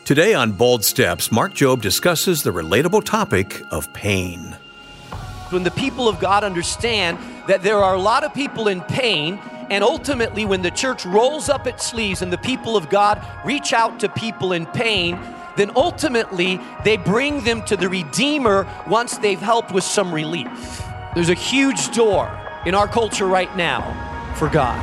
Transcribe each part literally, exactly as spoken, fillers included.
Today on Bold Steps, Mark Jobe discusses the relatable topic of pain. When the people of God understand that there are a lot of people in pain, and ultimately when the church rolls up its sleeves and the people of God reach out to people in pain, then ultimately they bring them to the Redeemer once they've helped with some relief. There's a huge door in our culture right now for God.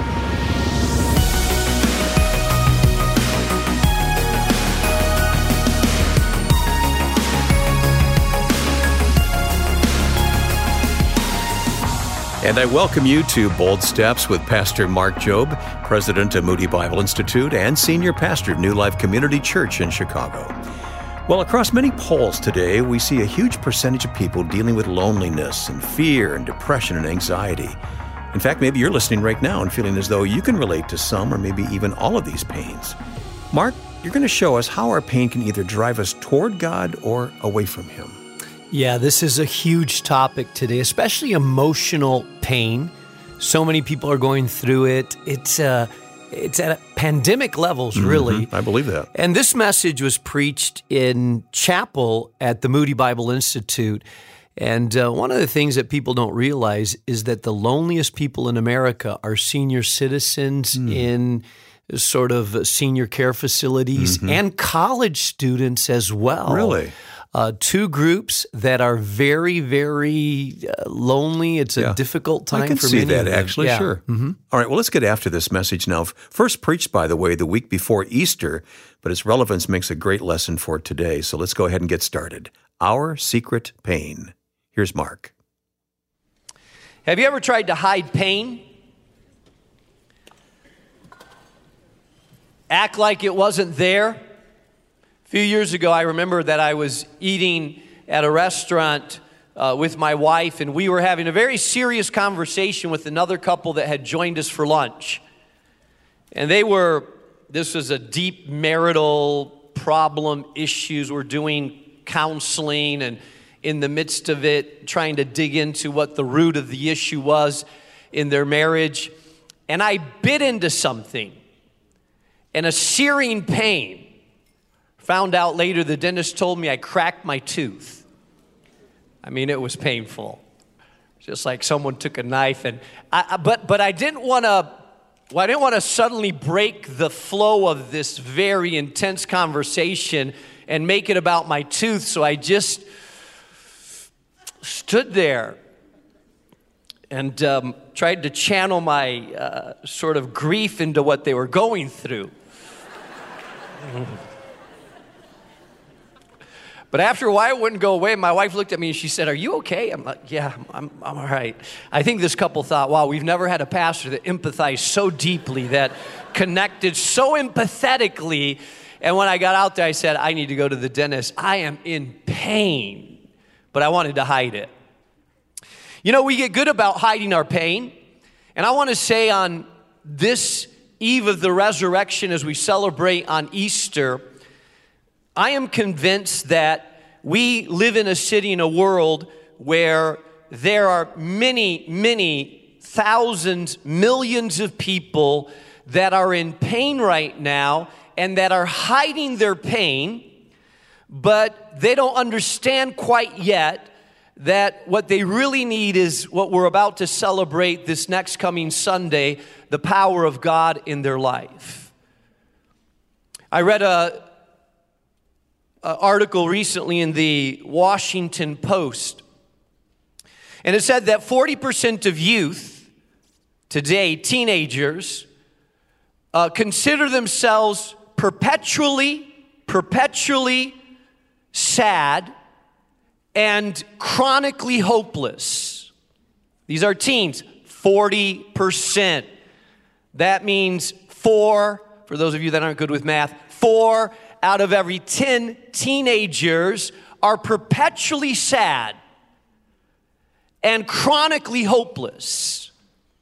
And I welcome you to Bold Steps with Pastor Mark Jobe, President of Moody Bible Institute and Senior Pastor of New Life Community Church in Chicago. Well, across many polls today, we see a huge percentage of people dealing with loneliness and fear and depression and anxiety. In fact, maybe you're listening right now and feeling as though you can relate to some or maybe even all of these pains. Mark, you're going to show us how our pain can either drive us toward God or away from Him. Yeah, this is a huge topic today, especially emotional pain. So many people are going through it. It's uh, it's at pandemic levels, really. Mm-hmm. I believe that. And this message was preached in chapel at the Moody Bible Institute. And uh, one of the things that people don't realize is that the loneliest people in America are senior citizens mm. in sort of senior care facilities mm-hmm. and college students as well. Really? Uh, two groups that are very, very uh, lonely. It's a yeah. difficult time I can for see many that, of them. actually, yeah. sure. Mm-hmm. All right, well, let's get after this message now. First preached, by the way, the week before Easter, but its relevance makes a great lesson for today. So let's go ahead and get started. Our secret pain. Here's Mark. Have you ever tried to hide pain? Act like it wasn't there? A few years ago, I remember that I was eating at a restaurant uh, with my wife, and we were having a very serious conversation with another couple that had joined us for lunch. And they were, this was a deep marital problem issues. We're doing counseling, and in the midst of it, trying to dig into what the root of the issue was in their marriage. And I bit into something, and a searing pain. Found out later, the dentist told me I cracked my tooth. I mean, it was painful. Just like someone took a knife and, I, but but I didn't want to, well, I didn't want to suddenly break the flow of this very intense conversation and make it about my tooth. So I just stood there and um, tried to channel my uh, sort of grief into what they were going through. But after a while, it wouldn't go away. My wife looked at me and she said, "Are you okay?" I'm like, "Yeah, I'm, I'm all right." I think this couple thought, wow, we've never had a pastor that empathized so deeply, that connected so empathetically. And when I got out there, I said, "I need to go to the dentist. I am in pain." But I wanted to hide it. You know, we get good about hiding our pain. And I want to say on this eve of the resurrection, as we celebrate on Easter, I am convinced that we live in a city, in a world where there are many, many thousands, millions of people that are in pain right now and that are hiding their pain, but they don't understand quite yet that what they really need is what we're about to celebrate this next coming Sunday, the power of God in their life. I read a Uh, article recently in the Washington Post, and it said that forty percent of youth today, teenagers, uh, consider themselves perpetually, perpetually sad and chronically hopeless. These are teens, forty percent. That means four, for those of you that aren't good with math, four out of every ten teenagers are perpetually sad and chronically hopeless.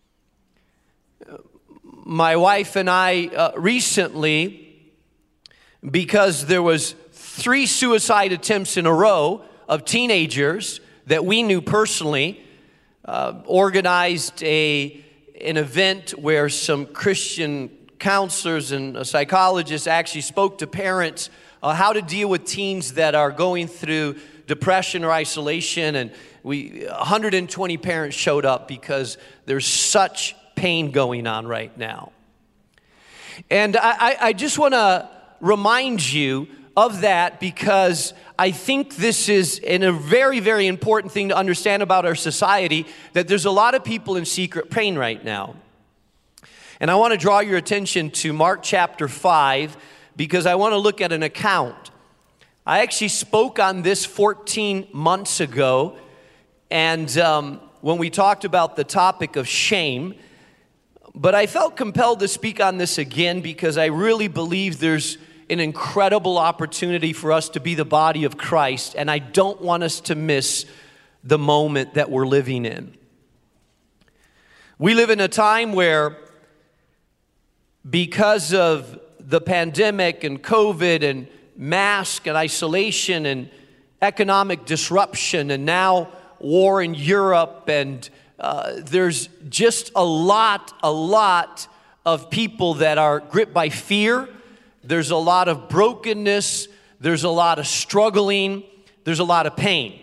My wife and I uh, recently, because there was three suicide attempts in a row of teenagers that we knew personally, uh, organized a an event where some Christian counselors and uh, psychologists actually spoke to parents uh, how to deal with teens that are going through depression or isolation. And we, one hundred twenty parents showed up because there's such pain going on right now. And I, I just want to remind you of that because I think this is in a very, very important thing to understand about our society, that there's a lot of people in secret pain right now. And I want to draw your attention to Mark chapter five because I want to look at an account. I actually spoke on this fourteen months ago, and um, when we talked about the topic of shame, but I felt compelled to speak on this again because I really believe there's an incredible opportunity for us to be the body of Christ, and I don't want us to miss the moment that we're living in. We live in a time where, because of the pandemic and COVID and mask and isolation and economic disruption and now war in Europe, and uh, there's just a lot, a lot of people that are gripped by fear. There's a lot of brokenness. There's a lot of struggling. There's a lot of pain.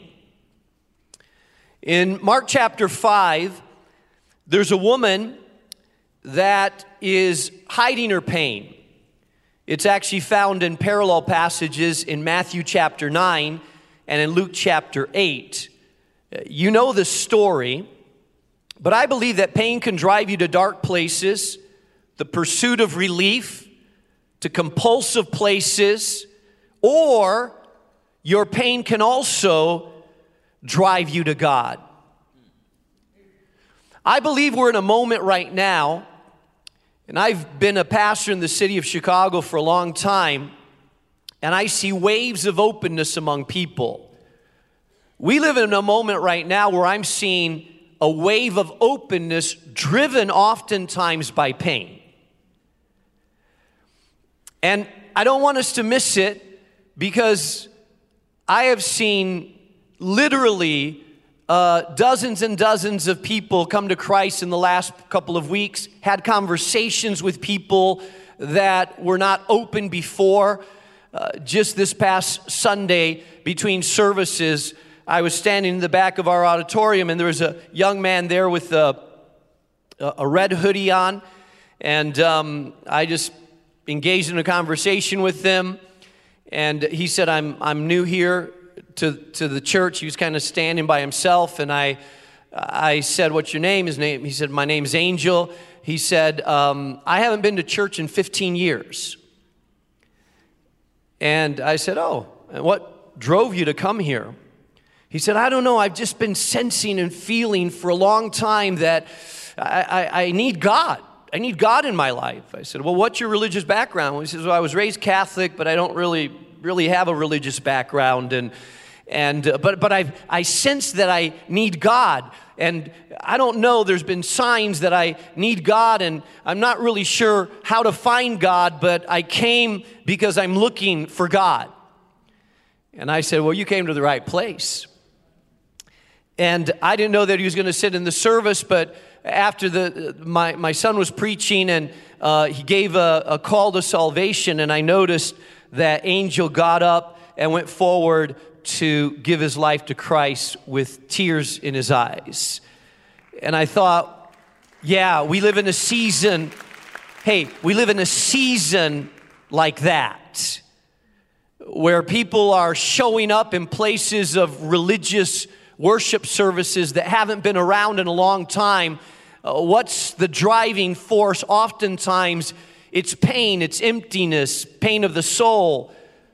In Mark chapter five, there's a woman that is hiding her pain. It's actually found in parallel passages in Matthew chapter nine and in Luke chapter eight. You know the story, but I believe that pain can drive you to dark places, the pursuit of relief, to compulsive places, or your pain can also drive you to God. I believe we're in a moment right now, and I've been a pastor in the city of Chicago for a long time, and I see waves of openness among people. We live in a moment right now where I'm seeing a wave of openness driven oftentimes by pain. And I don't want us to miss it because I have seen literally uh, dozens and dozens of people come to Christ in the last couple of weeks, had conversations with people that were not open before. Uh, just this past Sunday between services, I was standing in the back of our auditorium, and there was a young man there with a, a red hoodie on, and um, I just engaged in a conversation with them, and he said, I'm I'm new here to, to the church. He was kind of standing by himself, and I I said, what's your name? His name, he said, my name's Angel. He said, um, I haven't been to church in fifteen years. And I said, oh, and what drove you to come here? He said, I don't know, I've just been sensing and feeling for a long time that I, I, I need God. I need God in my life. I said, well, what's your religious background? He says, well, I was raised Catholic, but I don't really, really have a religious background. And, and uh, but, but I, I sense that I need God. And I don't know, there's been signs that I need God, and I'm not really sure how to find God, but I came because I'm looking for God. And I said, well, you came to the right place. And I didn't know that he was going to sit in the service, but after the my, my son was preaching, and uh, he gave a, a call to salvation, and I noticed that Angel got up and went forward to give his life to Christ with tears in his eyes. And I thought, yeah, we live in a season, hey, we live in a season like that, where people are showing up in places of religious worship services that haven't been around in a long time. Uh, what's the driving force? Oftentimes, it's pain, it's emptiness, pain of the soul.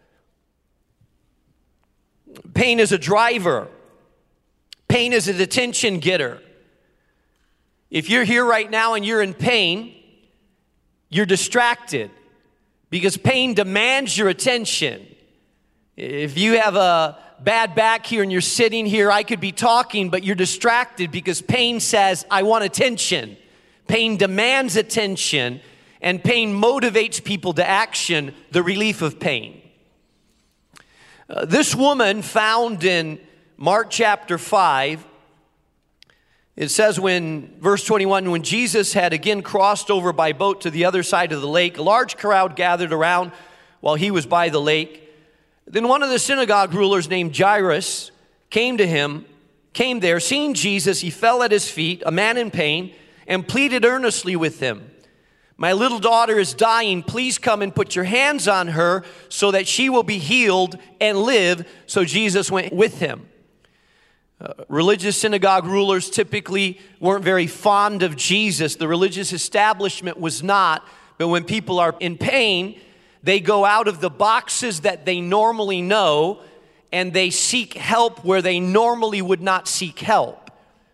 Pain is a driver. Pain is a attention getter. If you're here right now and you're in pain, you're distracted because pain demands your attention. If you have a bad back here and you're sitting here, I could be talking, but you're distracted because pain says, I want attention. Pain demands attention, and pain motivates people to action, the relief of pain. Uh, this woman found in Mark chapter five It says when, verse twenty-one, when Jesus had again crossed over by boat to the other side of the lake, a large crowd gathered around while he was by the lake. Then one of the synagogue rulers named Jairus came to him, came there, seeing Jesus, he fell at his feet, a man in pain, and pleaded earnestly with him. My little daughter is dying. Please come and put your hands on her so that she will be healed and live. So Jesus went with him. Uh, religious synagogue rulers typically weren't very fond of Jesus. The religious establishment was not. But when people are in pain, they go out of the boxes that they normally know and they seek help where they normally would not seek help.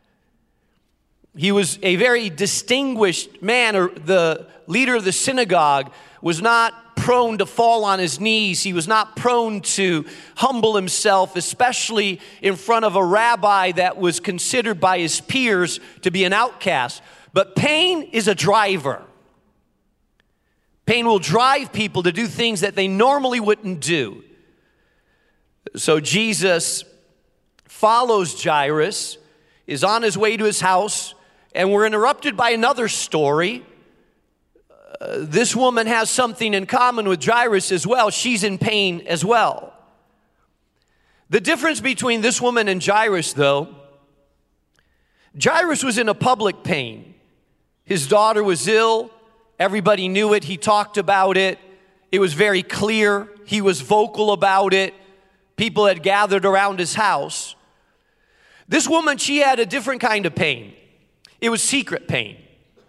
He was a very distinguished man, or the leader of the synagogue was not prone to fall on his knees. He was not prone to humble himself, especially in front of a rabbi that was considered by his peers to be an outcast. But pain is a driver. Pain will drive people to do things that they normally wouldn't do. So Jesus follows Jairus, is on his way to his house, and we're interrupted by another story. Uh, this woman has something in common with Jairus as well. She's in pain as well. The difference between this woman and Jairus, though, Jairus was in a public pain. His daughter was ill. Everybody knew it. He talked about it. It was very clear. He was vocal about it. People had gathered around his house. This woman, she had a different kind of pain. It was secret pain.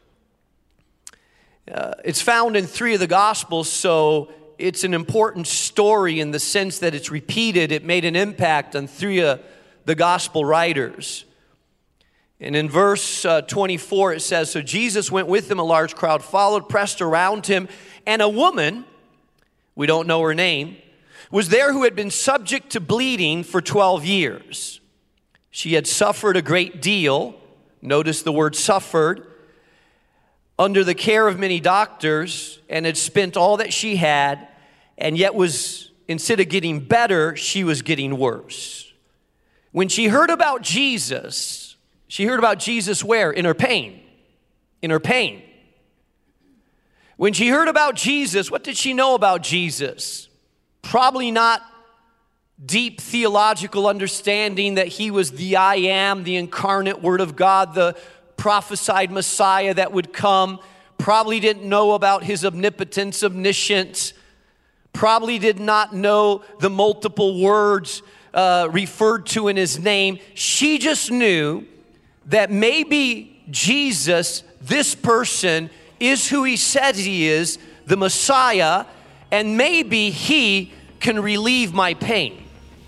Uh, it's found in three of the Gospels, so it's an important story in the sense that it's repeated. It made an impact on three of the Gospel writers. And in verse uh, twenty-four, it says, so Jesus went with him, a large crowd followed, pressed around him, and a woman, we don't know her name, was there who had been subject to bleeding for twelve years. She had suffered a great deal, notice the word suffered, under the care of many doctors, and had spent all that she had, and yet was, instead of getting better, she was getting worse. When she heard about Jesus, she heard about Jesus where? In her pain. In her pain. When she heard about Jesus, what did she know about Jesus? Probably not deep theological understanding that he was the I am, the incarnate Word of God, the prophesied Messiah that would come. Probably didn't know about his omnipotence, omniscience. Probably did not know the multiple words uh, referred to in his name. She just knew that maybe Jesus, this person, is who he says he is, the Messiah, and maybe he can relieve my pain.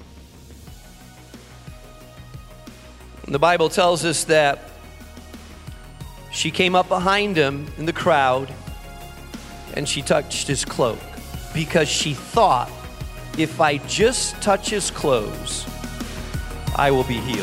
And the Bible tells us that she came up behind him in the crowd and she touched his cloak because she thought, if I just touch his clothes, I will be healed.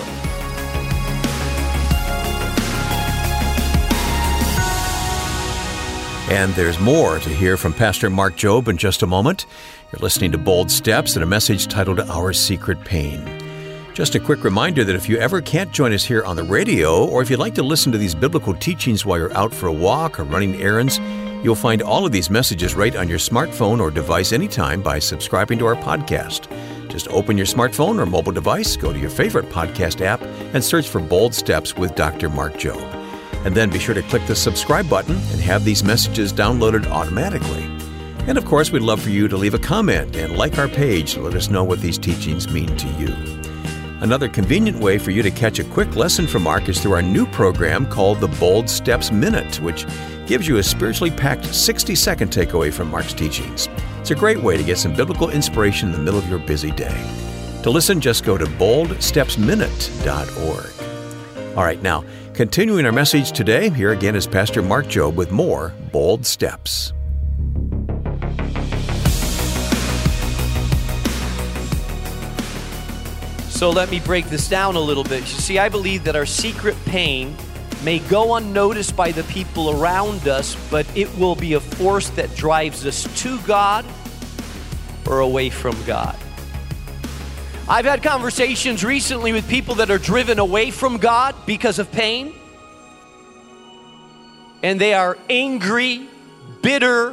And there's more to hear from Pastor Mark Jobe in just a moment. You're listening to Bold Steps and a message titled Our Secret Pain. Just a quick reminder that if you ever can't join us here on the radio, or if you'd like to listen to these biblical teachings while you're out for a walk or running errands, you'll find all of these messages right on your smartphone or device anytime by subscribing to our podcast. Just open your smartphone or mobile device, go to your favorite podcast app, and search for Bold Steps with Doctor Mark Jobe. And then be sure to click the subscribe button and have these messages downloaded automatically. And of course, we'd love for you to leave a comment and like our page to let us know what these teachings mean to you. Another convenient way for you to catch a quick lesson from Mark is through our new program called the Bold Steps Minute, which gives you a spiritually packed sixty-second takeaway from Mark's teachings. It's a great way to get some biblical inspiration in the middle of your busy day. To listen, just go to bold steps minute dot org. All right, now, continuing our message today, here again is Pastor Mark Jobe with more Bold Steps. So let me break this down a little bit. You see, I believe that our secret pain may go unnoticed by the people around us, but it will be a force that drives us to God or away from God. I've had conversations recently with people that are driven away from God because of pain. And they are angry, bitter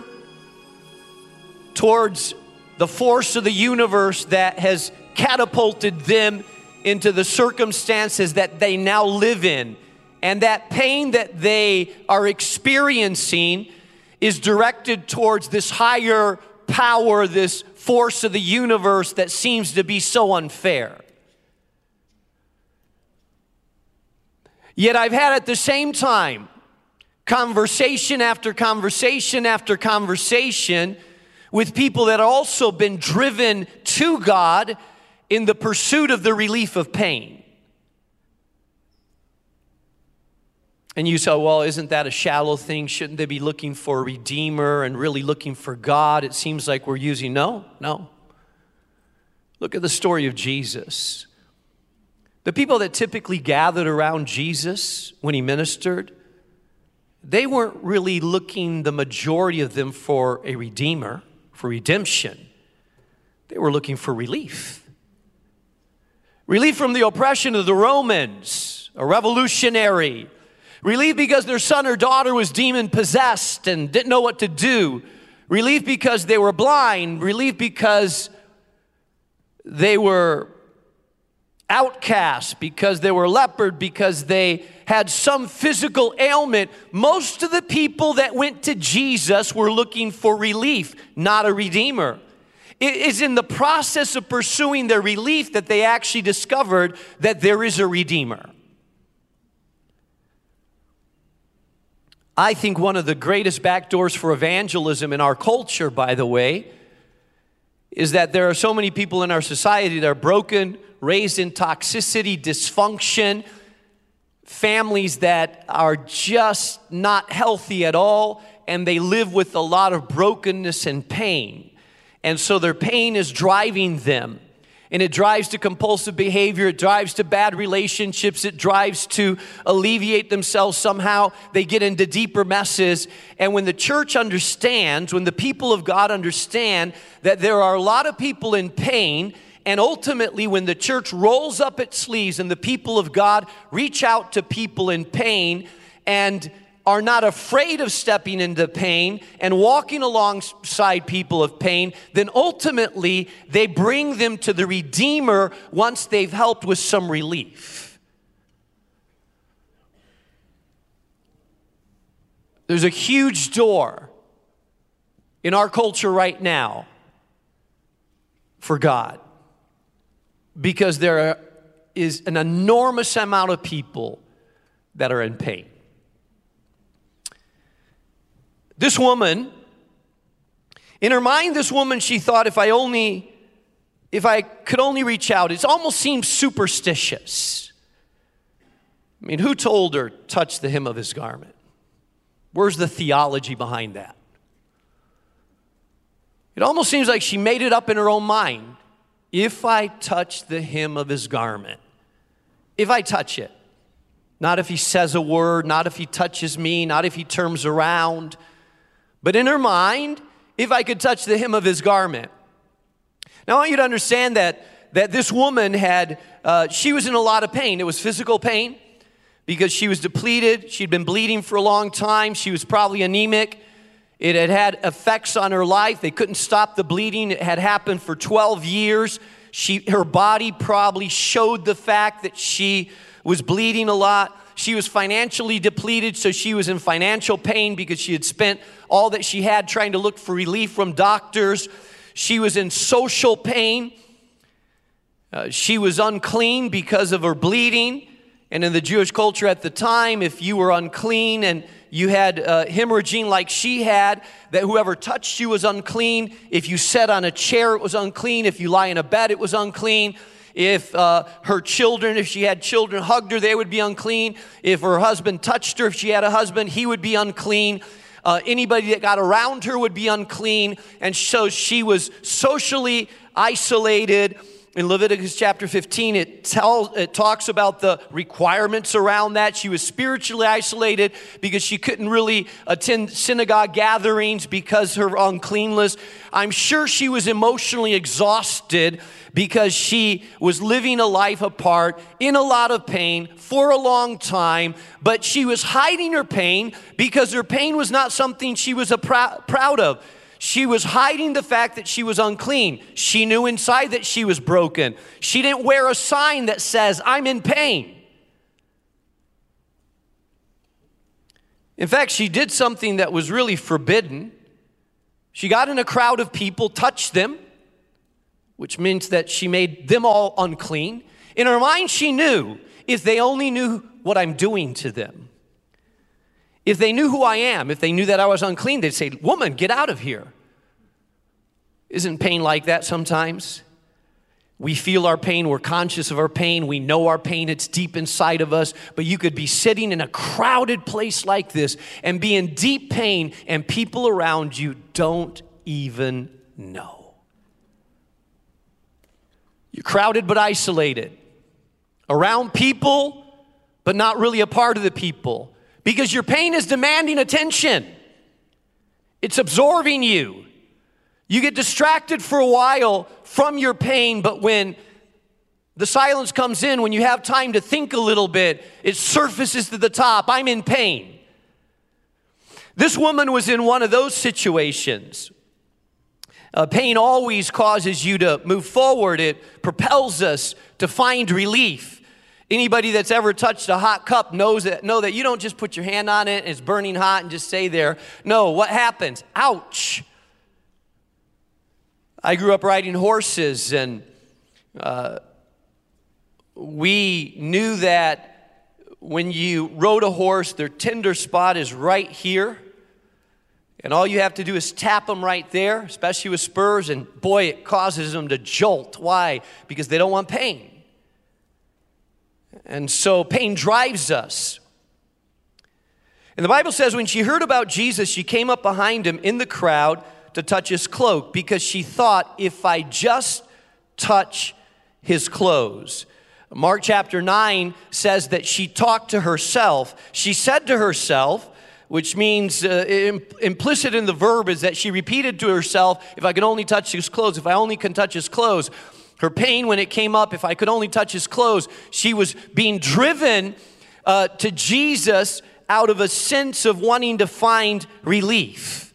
towards the force of the universe that has catapulted them into the circumstances that they now live in. And that pain that they are experiencing is directed towards this higher power, this force of the universe that seems to be so unfair. Yet I've had at the same time conversation after conversation after conversation with people that have also been driven to God in the pursuit of the relief of pain. And you say, well, isn't that a shallow thing? Shouldn't they be looking for a redeemer and really looking for God? It seems like we're using, no, no. Look at the story of Jesus. The people that typically gathered around Jesus when he ministered, they weren't really looking, the majority of them, for a redeemer, for redemption. They were looking for relief. Relief from the oppression of the Romans, a revolutionary. Relief because their son or daughter was demon-possessed and didn't know what to do. Relief because they were blind. Relief because they were outcasts, because they were leopard, because they had some physical ailment. Most of the people that went to Jesus were looking for relief, not a redeemer. It is in the process of pursuing their relief that they actually discovered that there is a redeemer. I think one of the greatest backdoors for evangelism in our culture, by the way, is that there are so many people in our society that are broken, raised in toxicity, dysfunction, families that are just not healthy at all, and they live with a lot of brokenness and pain. And so their pain is driving them. And it drives to compulsive behavior, it drives to bad relationships, it drives to alleviate themselves somehow. They get into deeper messes. And when the church understands, when the people of God understand that there are a lot of people in pain, and ultimately when the church rolls up its sleeves and the people of God reach out to people in pain and are not afraid of stepping into pain and walking alongside people of pain, then ultimately they bring them to the Redeemer once they've helped with some relief. There's a huge door in our culture right now for God, because there is an enormous amount of people that are in pain. This woman, in her mind, this woman, she thought, if I only, if I could only reach out, it almost seems superstitious. I mean, who told her, touch the hem of his garment? Where's the theology behind that? It almost seems like she made it up in her own mind. If I touch the hem of his garment, if I touch it, not if he says a word, not if he touches me, not if he turns around, but in her mind, if I could touch the hem of his garment. Now I want you to understand that, that this woman had, uh, she was in a lot of pain. It was physical pain because she was depleted. She'd been bleeding for a long time. She was probably anemic. It had had effects on her life. They couldn't stop the bleeding. It had happened for twelve years. She, her body probably showed the fact that she was bleeding a lot. She was financially depleted, so she was in financial pain because she had spent all that she had trying to look for relief from doctors. She was in social pain. Uh, she was unclean because of her bleeding. And in the Jewish culture at the time, if you were unclean and you had uh, hemorrhaging like she had, that whoever touched you was unclean. If you sat on a chair, it was unclean. If you lie in a bed, it was unclean. If uh, her children, if she had children, hugged her, they would be unclean. If her husband touched her, if she had a husband, he would be unclean. Uh, anybody that got around her would be unclean. And so she was socially isolated in Leviticus chapter fifteen, it tells, it talks about the requirements around that. She was spiritually isolated because she couldn't really attend synagogue gatherings because of her uncleanness. I'm sure she was emotionally exhausted because she was living a life apart, in a lot of pain for a long time, but she was hiding her pain because her pain was not something she was a prou- proud of. She was hiding the fact that she was unclean. She knew inside that she was broken. She didn't wear a sign that says, I'm in pain. In fact, she did something that was really forbidden. She got in a crowd of people, touched them, which means that she made them all unclean. In her mind, she knew, if they only knew what I'm doing to them, if they knew who I am, if they knew that I was unclean, they'd say, woman, get out of here. Isn't pain like that sometimes? We feel our pain, we're conscious of our pain, we know our pain, it's deep inside of us, but you could be sitting in a crowded place like this and be in deep pain, and people around you don't even know. You're crowded but isolated, around people but not really a part of the people. Because your pain is demanding attention. It's absorbing you. You get distracted for a while from your pain, but when the silence comes in, when you have time to think a little bit, it surfaces to the top. I'm in pain. This woman was in one of those situations. Uh, pain always causes you to move forward. It propels us to find relief. Anybody that's ever touched a hot cup knows that, know that you don't just put your hand on it and it's burning hot and just stay there. No, what happens? Ouch. I grew up riding horses, and uh, we knew that when you rode a horse, their tender spot is right here. And all you have to do is tap them right there, especially with spurs, and boy, it causes them to jolt. Why? Because they don't want pain. And so pain drives us. And the Bible says when she heard about Jesus, she came up behind him in the crowd to touch his cloak because she thought, if I just touch his clothes. Mark chapter nine says that she talked to herself. She said to herself, which means uh, imp- implicit in the verb is that she repeated to herself, if I can only touch his clothes, if I only can touch his clothes. Her pain when it came up, if I could only touch his clothes, she was being driven uh, to Jesus out of a sense of wanting to find relief.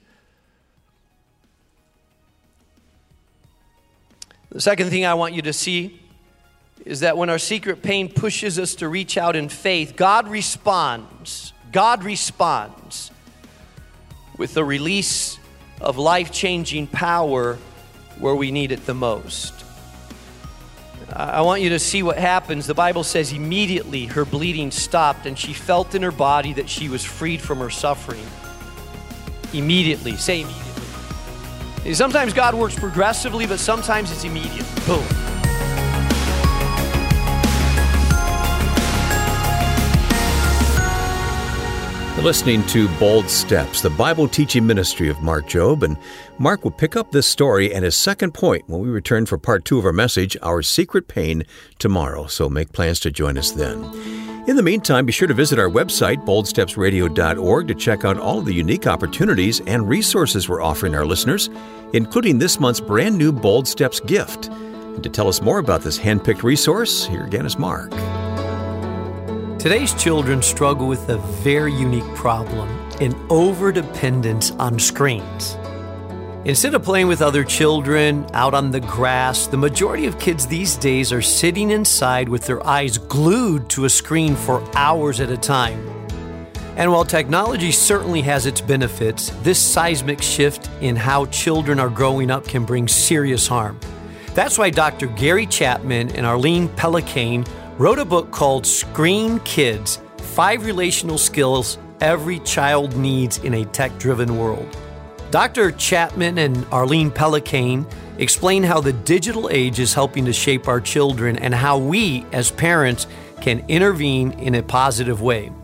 The second thing I want you to see is that when our secret pain pushes us to reach out in faith, God responds. God responds with the release of life-changing power where we need it the most. I want you to see what happens. The Bible says immediately her bleeding stopped and she felt in her body that she was freed from her suffering. Immediately. Say immediately. Sometimes God works progressively, but sometimes it's immediate. Boom. You're listening to Bold Steps, the Bible teaching ministry of Mark Jobe, and Mark will pick up this story and his second point when we return for part two of our message, Our Secret Pain, tomorrow, so make plans to join us then. In the meantime, be sure to visit our website, bold steps radio dot org, to check out all of the unique opportunities and resources we're offering our listeners, including this month's brand new Bold Steps gift. And to tell us more about this hand-picked resource, here again is Mark. Today's children struggle with a very unique problem, an overdependence on screens. Instead of playing with other children out on the grass, the majority of kids these days are sitting inside with their eyes glued to a screen for hours at a time. And while technology certainly has its benefits, this seismic shift in how children are growing up can bring serious harm. That's why Doctor Gary Chapman and Arlene Pellicane wrote a book called Screen Kids, Five Relational Skills Every Child Needs in a Tech-Driven World. Doctor Chapman and Arlene Pellicane explain how the digital age is helping to shape our children and how we, as parents, can intervene in a positive way.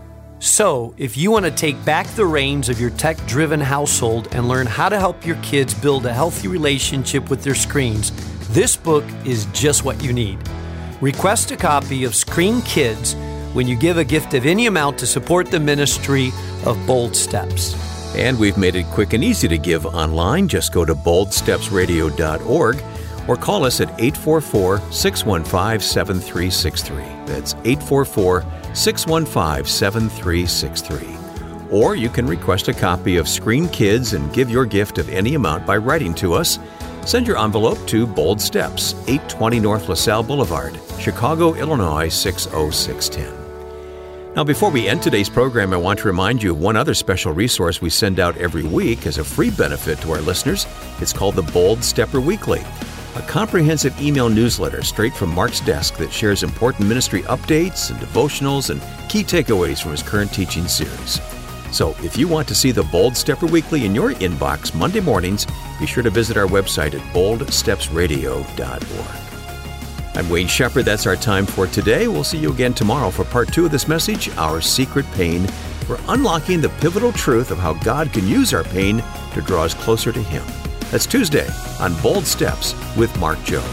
So, if you want to take back the reins of your tech-driven household and learn how to help your kids build a healthy relationship with their screens, this book is just what you need. Request a copy of Screen Kids when you give a gift of any amount to support the ministry of Bold Steps. And we've made it quick and easy to give online. Just go to bold steps radio dot org or call us at eight four four, six one five, seven three six three. That's eight four four, six one five, seven three six three. Or you can request a copy of Screen Kids and give your gift of any amount by writing to us. Send your envelope to Bold Steps, eight twenty North LaSalle Boulevard, Chicago, Illinois, six oh six one oh. Now, before we end today's program, I want to remind you of one other special resource we send out every week as a free benefit to our listeners. It's called the Bold Stepper Weekly, a comprehensive email newsletter straight from Mark's desk that shares important ministry updates and devotionals and key takeaways from his current teaching series. So if you want to see the Bold Stepper Weekly in your inbox Monday mornings, be sure to visit our website at bold steps radio dot org. I'm Wayne Shepherd. That's our time for today. We'll see you again tomorrow for part two of this message, Our Secret Pain. We're unlocking the pivotal truth of how God can use our pain to draw us closer to Him. That's Tuesday on Bold Steps with Mark Jobe.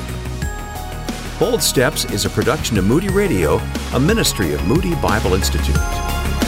Bold Steps is a production of Moody Radio, a ministry of Moody Bible Institute.